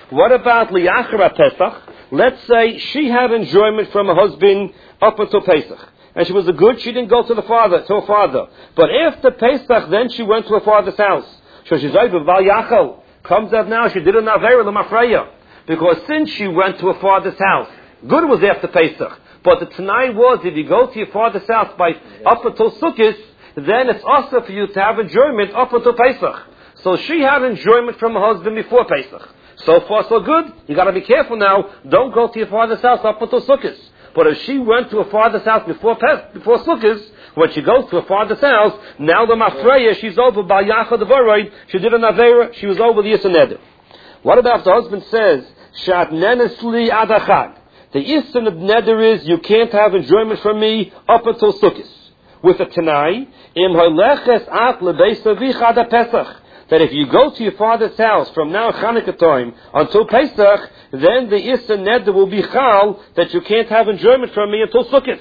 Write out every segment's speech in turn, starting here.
What about liachra Pesach? Let's say she had enjoyment from her husband up until Pesach. And she was a good, she didn't go to her father. But after Pesach, then she went to her father's house. So she's over, Val Yachal. Comes out now, she did an Avera L'Mafreya. Because since she went to her father's house, good was after Pesach. But the Tanai was, if you go to your father's house up until Sukkot, then it's also for you to have enjoyment up until Pesach. So she had enjoyment from her husband before Pesach. So far, so good. You got to be careful now. Don't go to your father's house up until Sukkot. But if she went to her father's house before Sukkot, when she goes to her father's house, now the Mafreya, she's over by Yachad Devaroid. She did an Avera. She was over the Yisr Neder. What about if the husband says, Shat nenesli adachag? The Yisr of Neder is, you can't have enjoyment from me up until Sukkot. With a Tanai, im holeches at lebeis avicha ad Pesach. That if you go to your father's house from now Chanukah time until Pesach, then the Yisr Neder will be chal that you can't have enjoyment from me until Sukkot.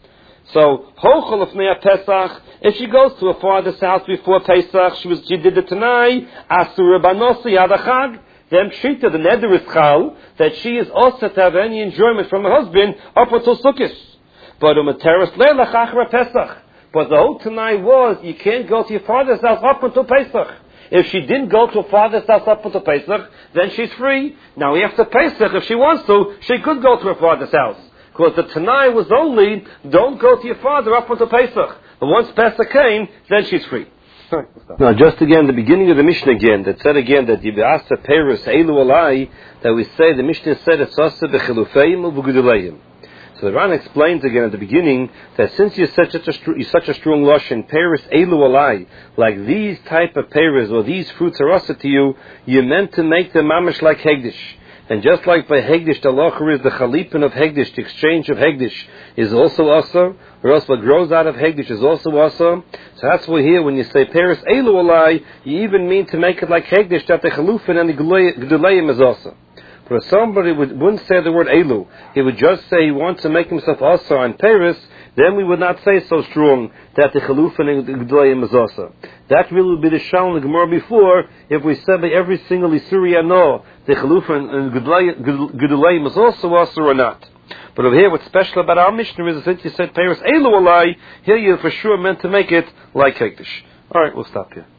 So, hochel of Pesach, if she goes to her father's house before Pesach, she did the Tanai, asur banosi adachag, then Shita, the Neder is chal, that she is also to have any enjoyment from her husband up until Sukkot. But umateres leilach achra Pesach. But the whole Tanai was, you can't go to your father's house up until Pesach. If she didn't go to her father's house up until Pesach, then she's free. Now after Pesach, if she wants to, she could go to her father's house. Because the Tanai was only, don't go to your father up until Pesach. But once Pesach came, then she's free. Now just again, the beginning of the Mishnah again, that said again that Yib'asa Peres Eilu Alai, that we say, the Mishnah said, it's also B'chilufeim U'V'Guduleim. So the Ran explains again at the beginning that since you're such a strong lashon, Peres Eilu Alai, like these type of peres or these fruits are also to you, you're meant to make them mamish like Hegdish. And just like by Hegdish, the locher is the chalipin of Hegdish, the exchange of Hegdish is also also, or else what grows out of Hegdish is also also. So that's why here when you say Peres Eilu Alai, you even mean to make it like Hegdish, that the chalufin and the Geduleim is also. But if somebody wouldn't say the word Eilu, he would just say he wants to make himself also on Peres, then we would not say so strong that the Chalufin and the Geduleim is also. That really would be the Shal in the Gemara before, if we said by every single Isuri no, the Chalufin and Geduleim is also or not. But over here, what's special about our Mishnah is that you said Peres Eilu Alai, here you're for sure meant to make it like Hektish. Alright, we'll stop here.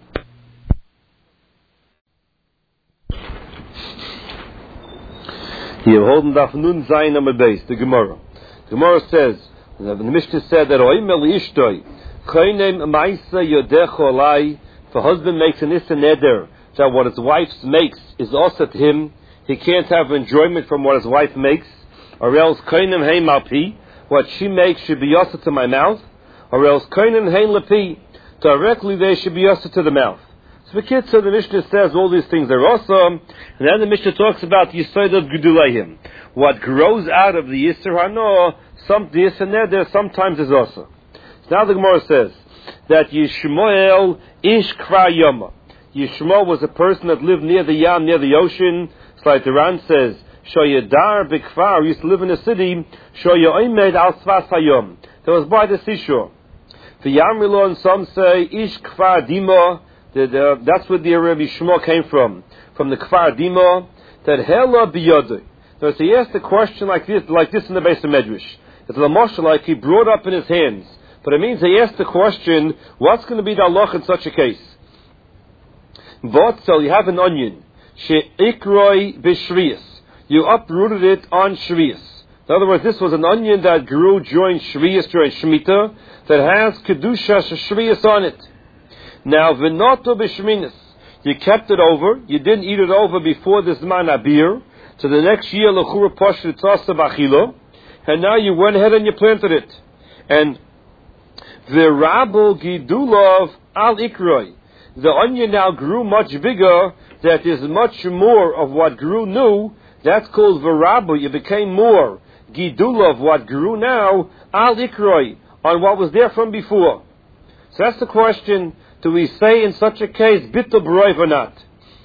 Here, holding Daf Nun Zayin Amud Beis, the Gemara. The Gemara says, the Mishnah said that Oimel Ishtoi, Koinem Maisa Yodecho Alai, if a husband makes an Issa Neder, that what his wife makes is also to him, he can't have enjoyment from what his wife makes, or else Koinem Hein Malpi, what she makes should be also to my mouth, or else Koinem Hein Lapi, directly they should be also to the mouth. So the Mishnah says all these things are awesome, and then the Mishnah talks about the Yisod of Geduleim. What grows out of the Yisr Hano, the Yisr Neder, sometimes is awesome. So now the Gemara says that Yishmael Ish Kvar Yoma. Yishmael was a person that lived near the Yam, near the ocean. It's like the Ran says, Shoyadar Bikvar, used to live in a city, Shoyoimed Al Svas Hayom. That was by the seashore. The Yamrilo, and some say Ish Kvar Dimo. That's where the Rabbi Shmuel came from the Kfar Dimo, that Hela Biyodai. So he asked a question like this in the base of Medrash. It's a Moshe like he brought up in his hands. But it means he asked the question, what's going to be the halach in such a case? So you have an onion, She'ikroi B'Shrius. You uprooted it on Shrius. In other words, this was an onion that grew during Shrius, during Shemitah, that has Kedusha Shrius on it. Now, v'noto b'shminis, you kept it over, you didn't eat it over before this man abir, so the next year, l'chura poshut tzasa b'achilo, and now you went ahead and you planted it. And v'rabo gidulov al ikroi, the onion now grew much bigger, that is much more of what grew new, that's called v'rabo, you became more gidulov, what grew now, al ikroi, on what was there from before. So that's the question. Do we say in such a case, bitul b'roiv or not?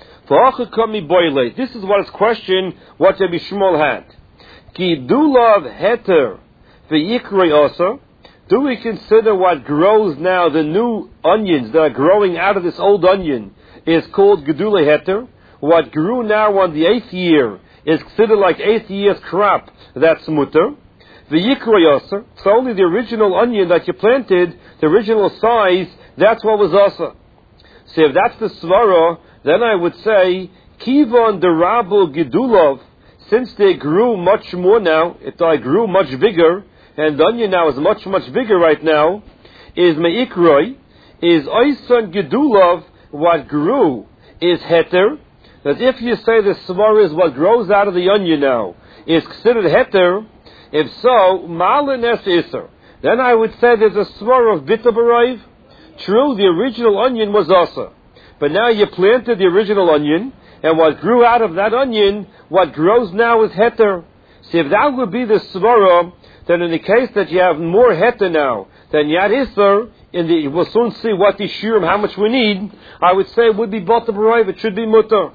This is what is question, what Rabbi Shmuel had. Gidulav heter v'yikrei also. Do we consider what grows now, the new onions that are growing out of this old onion, is called gedulei heter? what grew now on the 8th year is considered like 8th year's crop, that's mutter. The yikra yasser, it's only the original onion that you planted, the original size, that's what was asa. So if that's the svara, then I would say, kivon derabel gidulov, since they grew much more now, they grew much bigger, and the onion now is much, much bigger right now, is meikroi, is oisan gidulov, what grew is heter, that if you say the svara is what grows out of the onion now, is considered heter, if so, malin es iser, then I would say there's a svara of bitter b'raiv. True, the original onion was asa, but now you planted the original onion, and what grew out of that onion, what grows now is heter. See, if that would be the svara, then in the case that you have more heter now than you had iser, we'll soon see what the shirim, how much we need, I would say it would be bata b'raiv, it should be mutter.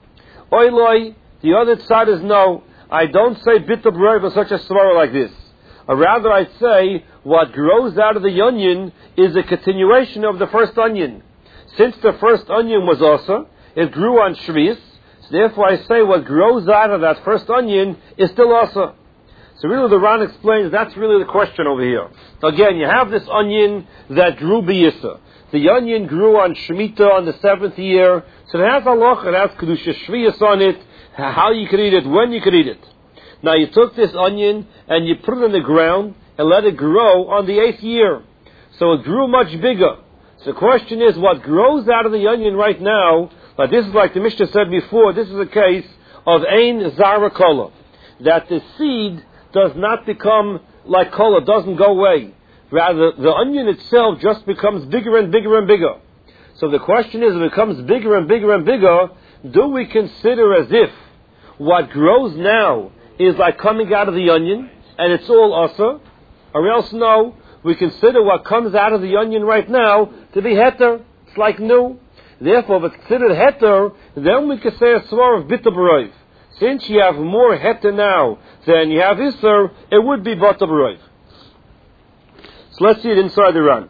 Oiloi, the other side is no, I don't say bitter b'raiv in such a svara like this. Or rather, I say what grows out of the onion is a continuation of the first onion. Since the first onion was asa, it grew on shvis, so therefore I say what grows out of that first onion is still asa. So really the Ran explains that's really the question over here. Again, you have this onion that grew b'yisa. The onion grew on Shemitah on the 7th year, so it has halacha, it has kedusha shvius on it, how you could eat it, when you could eat it. Now you took this onion and you put it in the ground and let it grow on the 8th year. So it grew much bigger. So the question is, what grows out of the onion right now, but this is like the Mishnah said before, this is a case of ein zara kola, that the seed does not become like kola, doesn't go away. Rather, the onion itself just becomes bigger and bigger and bigger. So the question is, if it becomes bigger and bigger and bigger, do we consider as if what grows now is like coming out of the onion, and it's all asa, or else no, we consider what comes out of the onion right now to be heter, it's like new. Therefore, if it's considered heter, then we can say a svara of bitter b'raiv. Since you have more heter now than you have iser, it would be bata b'raiv. So let's see it inside the Ran.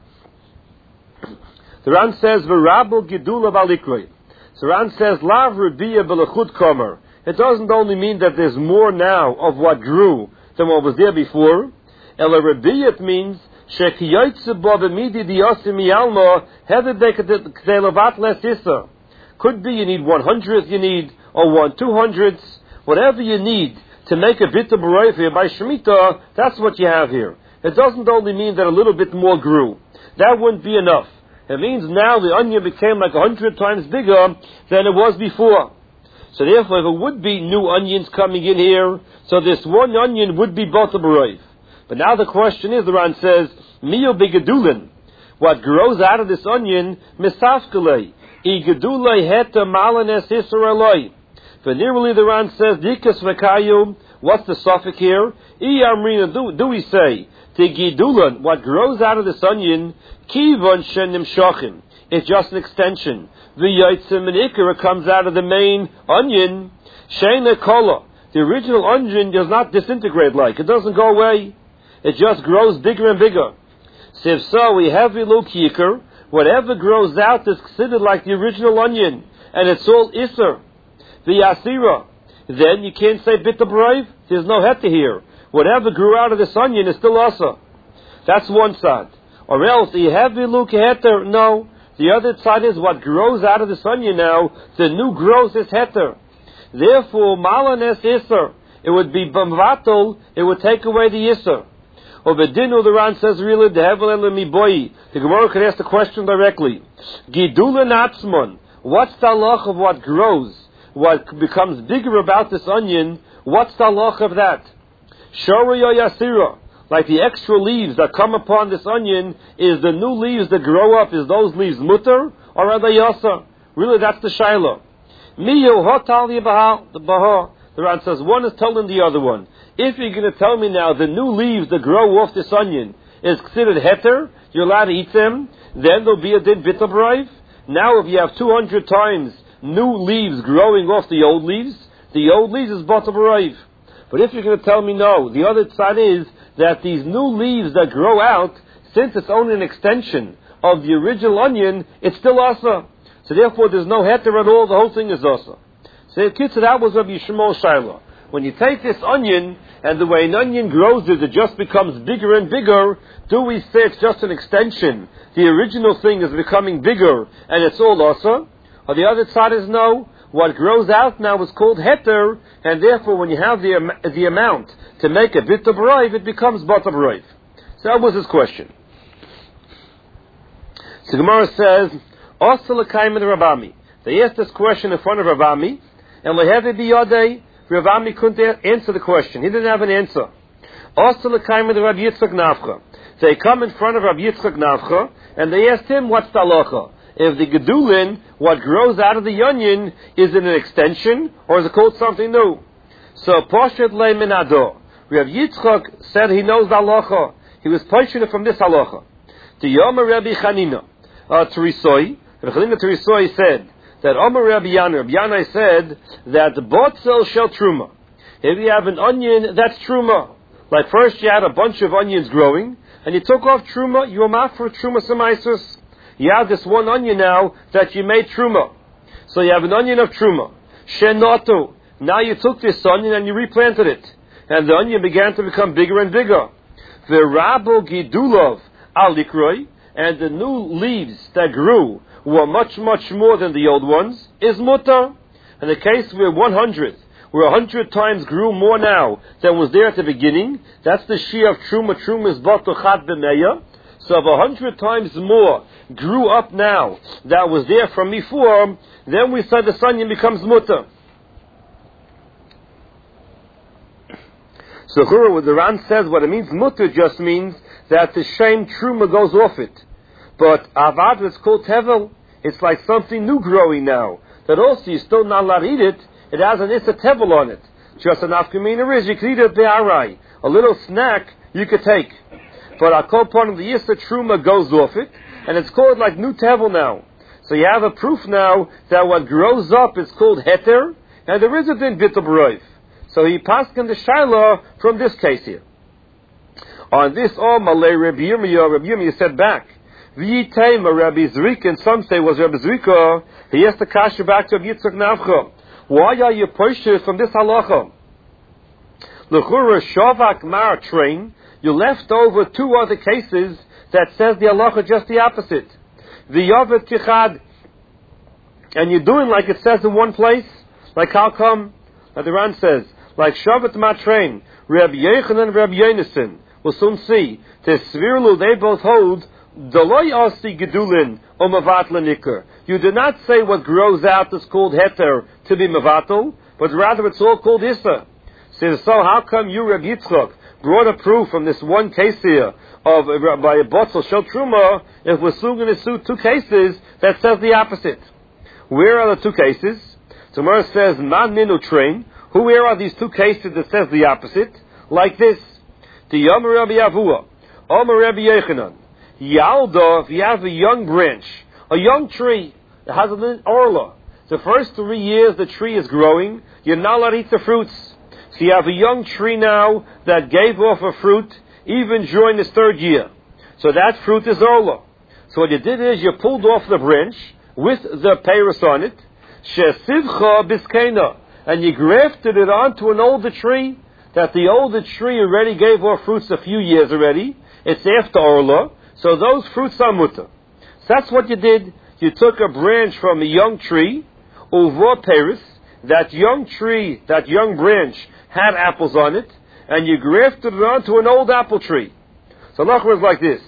The Ran says, v'rabel gidula v'alikroi. So Ran says, lav rebiya b'lechut komer. It doesn't only mean that there's more now of what grew than what was there before. Ela rebiyat means shekiyoytze bo b'midi diyosim miyalma hededek k'delavat les issa. Could be you need 100th, you need, or 1/200th, whatever you need to make a bit of b'raiv here by Shemitah, that's what you have here. It doesn't only mean that a little bit more grew. That wouldn't be enough. It means now the onion became like 100 times bigger than it was before. So therefore, if it would be new onions coming in here, so this one onion would be bata b'raiv. But now the question is, the Ran says, miyo begadulin, what grows out of this onion, misafkalei, igedulei heta malanes israeloi. Venerally, the Ran says, dikas v'kayu, what's the suffix here? Iyamrina, do we say, tegidulan, what grows out of this onion, kivon shenim shochim, it's just an extension. V'yotzim and ikra comes out of the main onion. Sheina kola, the original onion does not disintegrate like, it doesn't go away. It just grows bigger and bigger. So if so, we have iluk yikr, whatever grows out is considered like the original onion, and it's all iser. V'yasira, then you can't say bitter b'raiv, there's no heta here. Whatever grew out of this onion is still asa. That's one side. Or else, you have iluk heter, no. The other side is what grows out of this onion now, the new growth is heter. Therefore, malanes iser, it would be bamvatul, it would take away the iser. Or bedinu, the Ran says really, the hevel and miboyi. The Gemara could ask the question directly. Gidula natsmon, what's the halach of what grows, what becomes bigger about this onion, what's the halach of that? Shoriyo yasira, like the extra leaves that come upon this onion, is the new leaves that grow up, is those leaves mutter, or are they yasa? Really, that's the shaila. Miyo hotal yibahal, the Ran says, one is telling the other one. If you're going to tell me now the new leaves that grow off this onion is considered heter, you're allowed to eat them, then there'll be a din bitter b'raiv. Now if you have 200 times new leaves growing off the old leaves is bata b'raiv. But if you're going to tell me no, the other side is that these new leaves that grow out, since it's only an extension of the original onion, it's still asa. So therefore there's no heter at all, the whole thing is asa. So that was Rabbi Yishmael Shaila. When you take this onion, and the way an onion grows is it just becomes bigger and bigger, do we say it's just an extension? The original thing is becoming bigger, and it's all asa? Or the other side is no, what grows out now is called heter, and therefore when you have the amount to make a bit of brayv, it becomes bat of brayv. So that was his question. So Gemara says, asa l'kayim Rabami. They asked this question in front of Rabami, and lehevi biyadei, Rabami couldn't answer the question. He didn't have an answer. Also, Rabbi Yitzchak Nafcha. They come in front of Rabbi Yitzchak Nafcha, and they asked him, what's the halacha? If the gedulin, what grows out of the onion, is it an extension, or is it called something new? So, Poshet Le Minado. Rabbi Yitzchak said he knows the halacha. He was pushing it from this halacha. To Yomer Rabbi Chanina, Terisoi, Rabbi Chanina Terisoi said, that Omer Rabbi Yanai said that the botzel shel truma. If you have an onion, that's truma. Like first you had a bunch of onions growing, and you took off truma, you were mad for truma samaisus. You have this one onion now that you made truma. So you have an onion of truma. Shenoto. Now you took this onion and you replanted it. And the onion began to become bigger and bigger. V'rabo gidulov alikroi. And the new leaves that grew were much, much more than the old ones, is mutter. In the case where 100, where 100 times grew more now than was there at the beginning, that's the shia of truma. Truma is batochat b'meya. So if 100 times more grew up now that was there from before, then we say the onion becomes mutter. So what the Ran says, what it means mutter just means that the shame truma goes off it. But avad is called tevel. It's like something new growing now. That also you're still not allowed to eat it. It has an issa tevel on it. Just an afkamina is you could eat it be'arai. A little snack you could take. But a kol part of the issa truma goes off it, and it's called like new tevel now. So you have a proof now that what grows up is called heter, and there is a din bit of brayv. So he passed in the shaila from this case here. On this, Malay Rabbi Yirmiyah said back. V'yitayma Rabbi Zrika, and some say was Rabbi Zrika. He asked the kasha back to Rabbi Yitzchak Nafcha. Why are you pushing from this halacha? L'chura shavak mar train. You left over two other cases that says the halacha just the opposite. V'yavet tichad, and you're doing like it says in one place. Like how come? Like the Ran says, like shavat mar train. Rabbi Yechon and Rabbi Yonason. We'll soon see. The Svirlu, they both hold. You do not say what grows out is called heter to be mevatel, but rather it's all called issa. So how come you, Rabbi Yitzchak, brought a proof from this one case here of by a botzel shel truma if we're soon going to sue two cases that says the opposite? Where are the two cases? Tomorrow says man minu train. Where are these two cases that says the opposite? Like this: the Yom Rabbi Avua, Omer Rabbi Yechanan. Yalda, if you have a young branch, a young tree that has an orla, the first 3 years the tree is growing, you're not allowed to eat the fruits. So you have a young tree now that gave off a fruit even during its 3rd year. So that fruit is orla. So what you did is you pulled off the branch with the peiros on it, shesivcha biskena, and you grafted it onto an older tree that the older tree already gave off fruits a few years already. It's after orla. So those fruits are mutter. So that's what you did. You took a branch from a young tree, uva peris. That young tree, that young branch had apples on it, and you grafted it onto an old apple tree. So the was like this: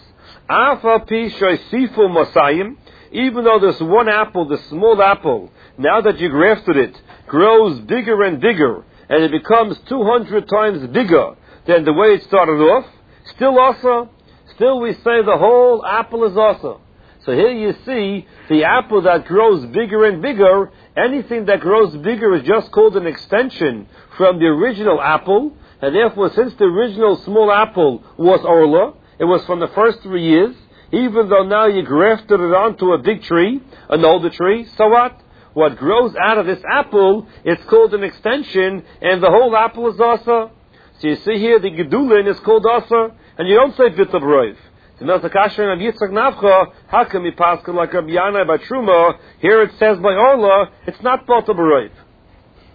Afa pi shoysifu masayim. Even though this one apple, the small apple, now that you grafted it, grows bigger and bigger, and it becomes 200 times bigger than the way it started off, still also. Still we say the whole apple is also. So here you see the apple that grows bigger and bigger. Anything that grows bigger is just called an extension from the original apple. And therefore, since the original small apple was orla, it was from the first 3 years, even though now you grafted it onto a big tree, an older tree, so what? What grows out of this apple, it's called an extension, and the whole apple is also. So you see here, the gedulin is called also. And you don't say bit of brayv. The Melchakasher and Yitzchak Nafcha, how can we pass like Rabbi Yanai by Truma? Here it says by Orla, it's not bit of brayv.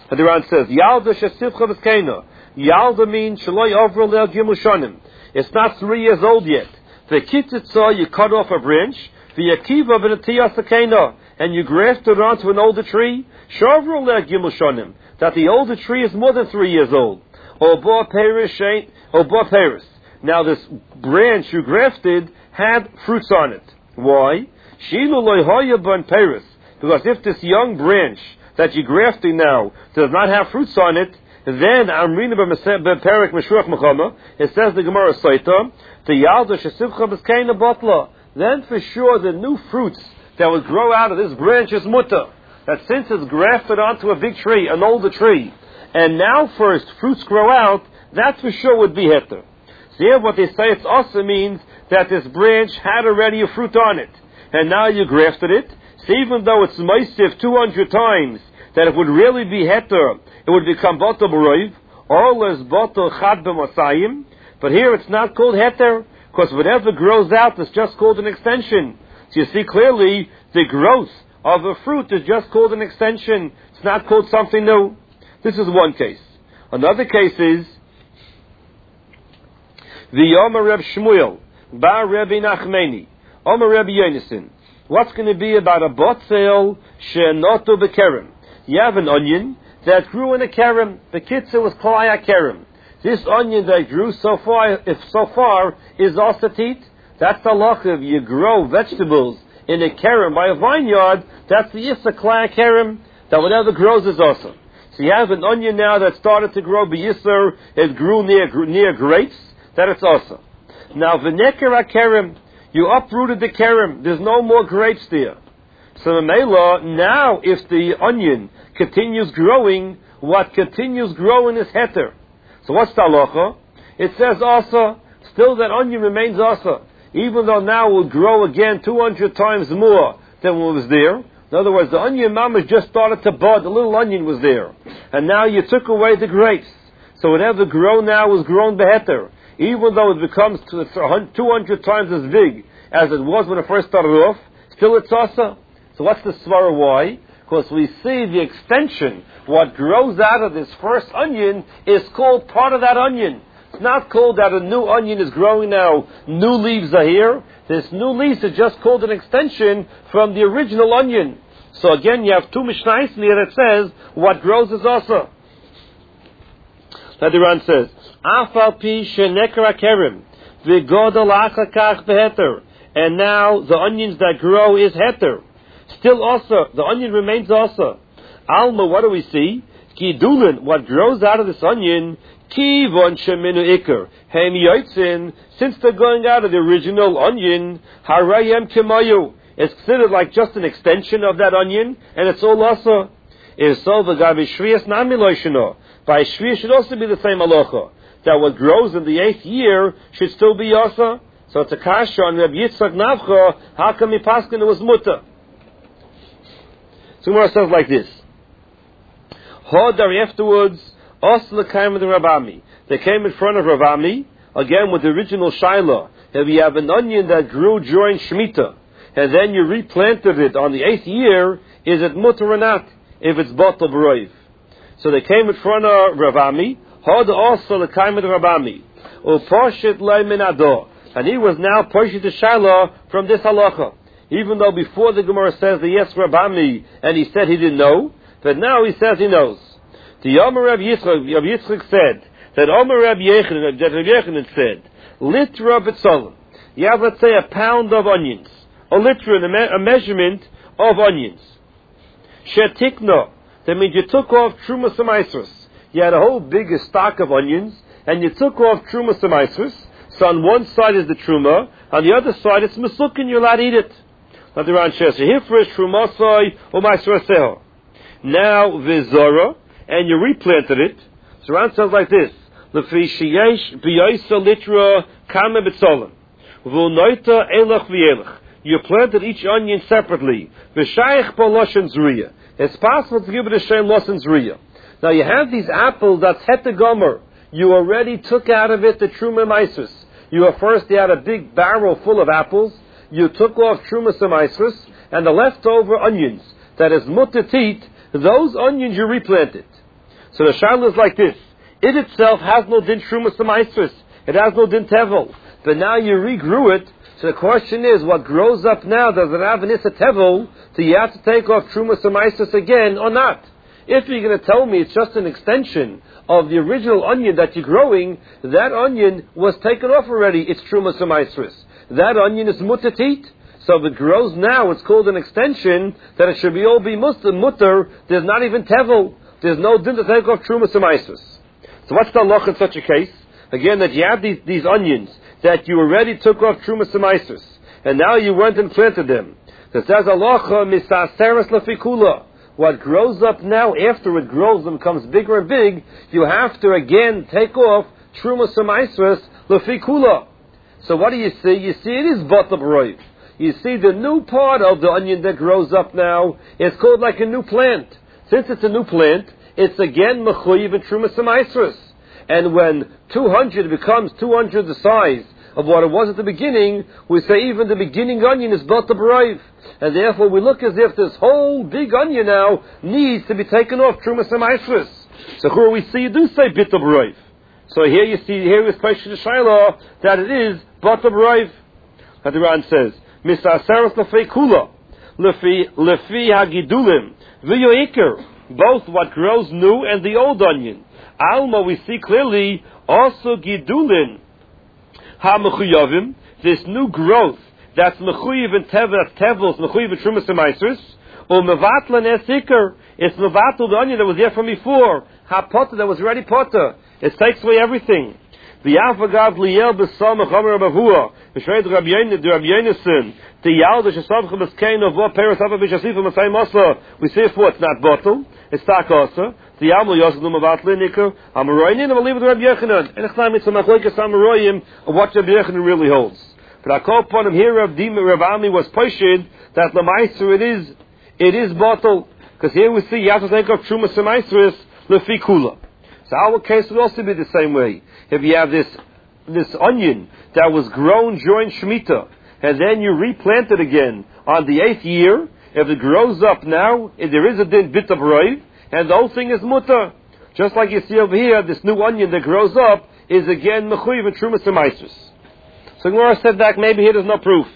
And the Ran says, Yalda shesivcha b'skeina. Yalda means shaloi over leil gimel shonim. It's not 3 years old yet. V'kitzitza, you cut off a branch. V'yakiva v'natiyas akeina. And you graft it onto an older tree. Shavru leil gimel shonim. That the older tree is more than 3 years old. Or bo peris. Now this branch you grafted had fruits on it. Why? Shilu loy hoya ban peris. Because if this young branch that you're grafting now does not have fruits on it, then Amrina b'perik meshruach mechama, it says the Gemara Saita, the yalda shesivcha b'skeina botla. Then for sure the new fruits that would grow out of this branch is mutter. That since it's grafted onto a big tree, an older tree, and now first fruits grow out, that for sure would be heter. So here what they say it's also means that this branch had already a fruit on it, and now you grafted it. So even though it's meisiv 200 times, that it would really be heter, it would become botel b'roiv, or les botel chad b'masayim. But here it's not called heter, because whatever grows out is just called an extension. So you see clearly the growth of a fruit is just called an extension. It's not called something new. This is one case. Another case is the Omer Reb Shmuel Bar Rebbe Nachmeni Omer Rebbe Yonason. What's going to be about a botzel she'noto bekerem? You have an onion that grew in a kerem. The kitzur was klaya kerem. This onion that grew so far is also teat. That's the halacha. You grow vegetables in a kerem by a vineyard. That's the issa klaya kerem. That whatever grows is also. So you have an onion now that started to grow b'yisr. It grew near grapes. That it's also. Now v'neker kerem. You uprooted the kerem. There's no more grapes there. So the Mela, now if the onion continues growing, what continues growing is heter. So what's the halacha? It says also, still that onion remains also. Even though now it will grow again 200 times more than what was there. In other words, the onion mamash just started to bud, the little onion was there. And now you took away the grapes. So whatever grow now was grown beheter. Even though it becomes 200 times as big as it was when it first started off, still it's also. So what's the svara? Why? Because we see the extension, what grows out of this first onion, is called part of that onion. It's not called that a new onion is growing now, new leaves are here. This new leaves is just called an extension from the original onion. So again, you have two mishnayos here that says, what grows is also. Now the Ran says, Afal pi shenekra kerem, v'godol achakach beheter. And now the onions that grow is heter. Still also, the onion remains also. Alma, what do we see? Kidulin, what grows out of this onion, kivon sheminu ikar. Hem yotzin, since they're going out of the original onion, harayem kimayu. It's considered like just an extension of that onion, and it's all also. If so, the gabi shvias nami loishino. By shvias should also be the same halacha. That what grows in the 8th year should still be also. So it's a kasha on Reb Yitzchak Navcha, how come he paskin it was mutter? So Gemara says like this. Hodar afterwards, Osla came with the Rabami. They came in front of Rabami, again with the original Shiloh. If you have an onion that grew during Shemitah, and then you replanted it on the 8th year, is it mutter or not? If it's botel b'roiv. So they came in front of Rabami, Hodar Osla came with the Rabami. Uposhit lei min ado. And he was now pushing the Shiloh from this halacha. Even though before the Gemara says the yes Rabami, and he said he didn't know, but now he says he knows. The Omer Reb Yitzchak said that Omer Reb Yechanan said, litra b'tzolim. You have, let's say, a pound of onions. A litra, a measurement of onions. Shetikno. That means you took off Truma Samaisrus. You had a whole big stock of onions, and you took off Truma Samaisrus. So on one side is the Truma, on the other side it's Mesukin, you're allowed to eat it. Now the Ran says, here first Trumasai or Maisraseho. Now Vizora, and you replanted it. So Ran says like this, L'fishiyesh b'yoysa litra kame b'tzolim. V'unoita elach v'yelach. You planted each onion separately. V'shayich b'loshen zriya. It's possible to give it a shem loshen zriya. Now you have these apples that's hetagomer. You already took out of it the Truma Maisrus. You had a big barrel full of apples. You took off Truma Maisrus, and the leftover onions, that is mutatit, those onions you replanted. So the shaila is like this. It itself has no din Trumas Samaisris. It has no din Tevel. But now you regrew it. So the question is, what grows up now, does it have an Issa Tevel? So you have to take off Trumas Samaisris again or not? If you're going to tell me it's just an extension of the original onion that you're growing, that onion was taken off already. It's Trumas Samaisris. That onion is mutter to eat. So if it grows now, it's called an extension, that it should be all be mutter. There's not even Tevel. There's no din to take off Trumas Samaisris. So what's the halacha in such a case? Again, that you have these onions that you already took off Trumas Samaisris, and now you went and planted them. So it says halacha misaseres lefikula. What grows up now, after it grows and becomes bigger and big, you have to again take off Trumas Samaisris lefikula. So what do you see? You see it is Batab Roiv. You see the new part of the onion that grows up now is called like a new plant. Since it's a new plant, it's again mechuyev in Trumas Samaisris. And when 200 becomes 200 the size of what it was at the beginning, we say even the beginning onion is Batab Roiv. And therefore we look as if this whole big onion now needs to be taken off Trumas Samaisris. So here we see you do say Batab Roiv. So here you see, here is question of Shiloh, that it is Batab Roiv. That the Ran says, Misaseres lefei kula, lefi hagidulim, v'yoiker, both what grows new and the old onion. Alma, we see clearly, also gidulin, ha-mechuyavim, this new growth, that's mechuyev in tevels, mechuyev in Trumas Samaisris, or mevatlan esikar, it's mevatel, the onion that was there from before, ha-potter, that was already potter. It takes away everything. The Yafagav Liel Besam Chamer Bavua, Mishred Rabbi Yonason, the Yal the Shasav Chabaskain of what Paris Abba Bishasifa Masai Masa, we say for it's not bottle, it's takasa, the Yamal Yosalim of Atlinika, Amaroyin, and I believe with Rabbi Yechanan, and it's not some Machlekes Amaroyim of what Rabbi Yechanan really holds. But I call upon him here, Rav Ami was poishid that Lamaisu it is bottle, because here we see you have to take off Trumas Samaisris Lefikula. So our case would also be the same way. If you have this onion that was grown during Shemitah, and then you replant it again on the 8th year, if it grows up now, if there is a din Batab Roiv, and the whole thing is mutter. Just like you see over here, this new onion that grows up is again mechuyev in Trumas Samaisris. So Gemara said that maybe here there's no proof.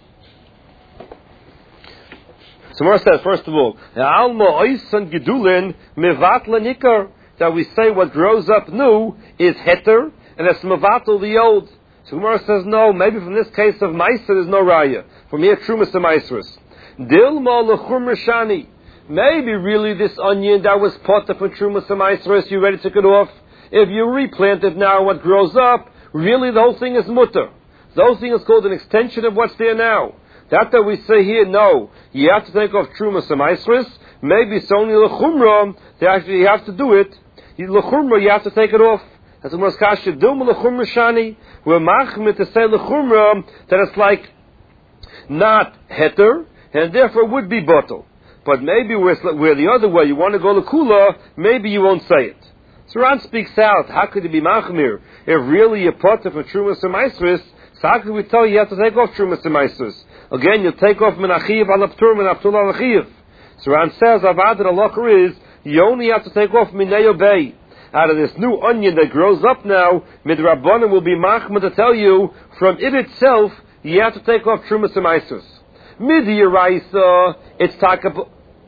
So Gemara said, first of all, Alma oisan gedulin mevatla nikar, that we say what grows up new is heter, and it's mevatel the old. So Gemara says no, maybe from this case of Meiser there's no raya. From here Trumas Samaisris. Dilma lechum rishani. Maybe really this onion that was potter for Trumas Samaisris, you already took it off. If you replant it now, what grows up, really the whole thing is mutter. The whole thing is called an extension of what's there now. That we say here, no, you have to take off Trumas Samaisris. Maybe it's only lechumra, that actually you have to do it. Lechumra, you have to take it off. As the Moskasha Dilma lechumra shani, we're machmir to say lechumra that it's like not heter, and therefore would be bottle. But maybe where the other way, you want to go lekula, maybe you won't say it. So Ran speaks out, how could it be machmir? If really you're potter for Trumas Samaisris, so how could we tell you have to take off Trumas Samaisris? Again, you'll take off min achiv al aptur min aptul al achiv. So Ran says, avad the halacha is, you only have to take off minei bay. Out of this new onion that grows up now, midrabanan will be machmir to tell you, from it itself, you have to take off Trumas Samaisris. Midiraisa, it's takab.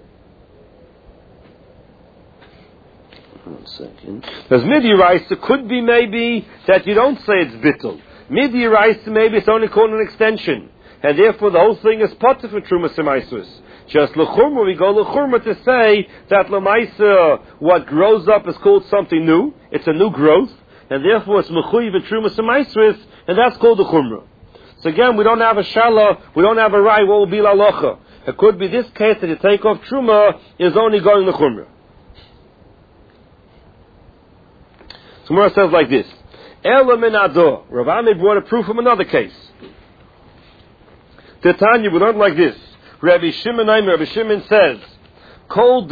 1 second. Because midiraisa could be maybe that you don't say it's bittul. Midiraisa maybe it's only called an extension, and therefore the whole thing is potter for Trumas Samaisris. Just lechumra, we go lechumra to say that lemaisa, what grows up is called something new. It's a new growth, and therefore it's mechuyev in Trumas Samaisris, and that's called lechumra. So again, we don't have a shala, we don't have a rai, what will be lalocha. It could be this case that you take off truma is only going lechumra. So Gemara says like this: Ela min ado. Rav Ami brought a proof from another case. The Tanya, we learn like this. Rabbi Shimon says, Kol